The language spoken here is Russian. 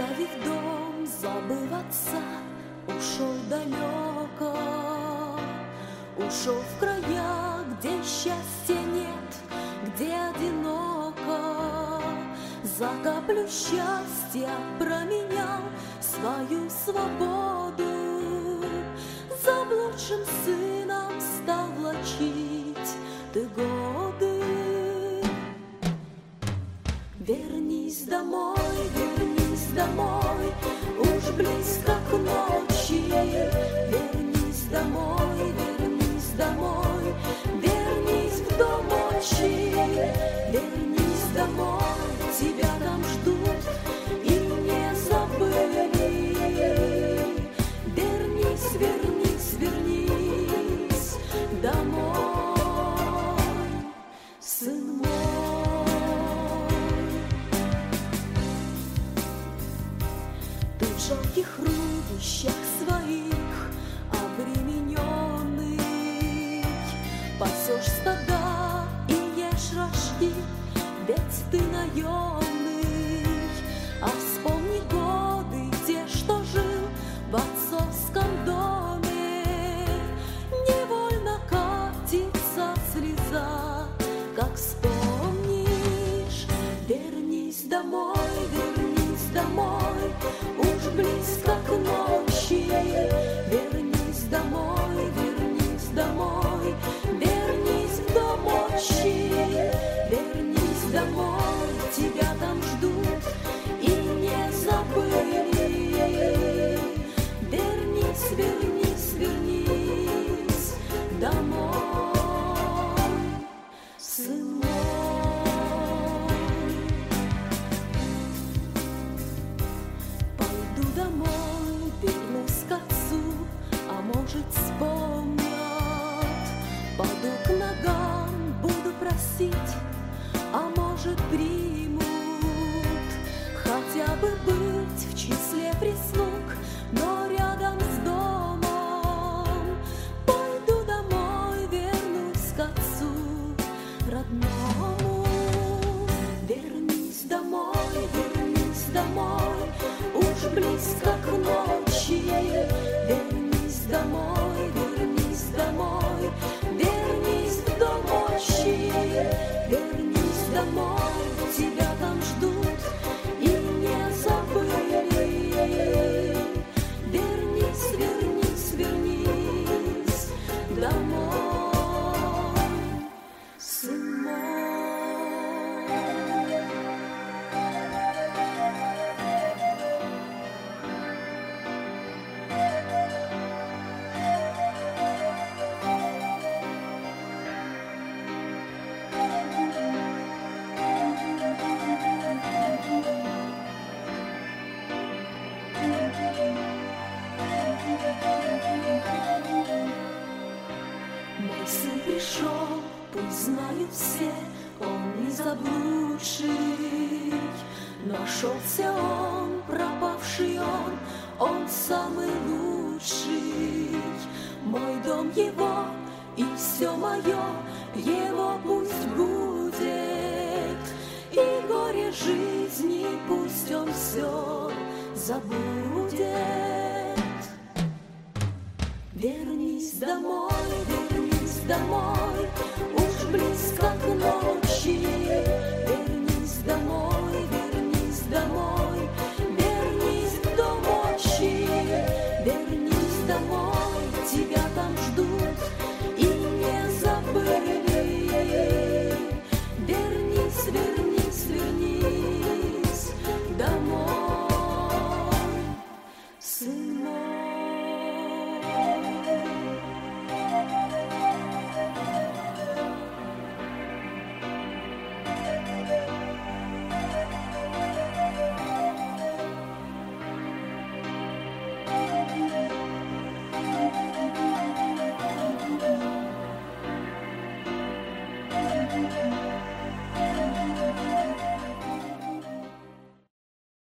Оставив дом, забыв отца, ушел далеко, ушел в края, где счастья нет, где одиноко. За каплю счастья променял свою свободу, заблудшим сыном стал влачить ты годы. Вернись домой, уж близко к ночи. Вернись домой, вернись в дом отчий. Вернись домой, тебя там ждут и не забыли. Вернись, вернись, вернись домой, сын мой. Ты в жалких рубищах своих обремененный пасешь стада и ешь рожки, ведь ты наемный. А вспомни годы те, что жил в отцовском доме, невольно катится слеза, как вспомнишь. Вернись домой, уж близко к ночи. Вернись домой, вернись в дом отчий. Вернись домой, тебя там ждут и не забыли. Вернись, вернись, вернись домой, сын мой. Пойду домой, вернусь к отцу, а может вспомнят. Паду к ногам, буду просить, а может примут. Хотя бы быть в числе прислуг, но рядом с домом. Пойду домой, вернусь к отцу родному. Вернись домой, уж близко к ночи. Вернись домой, вернись в дом отчий. Вернись домой, тебя там ждут и не забыли. Вернись, вернись, вернись домой, сын мой. Мой сын пришел, пусть знают все, он не заблудший. Нашелся он, пропавший он самый лучший. Мой дом его и все мое, его пусть будет. И горе жизни пусть он все забудет. Вернись домой,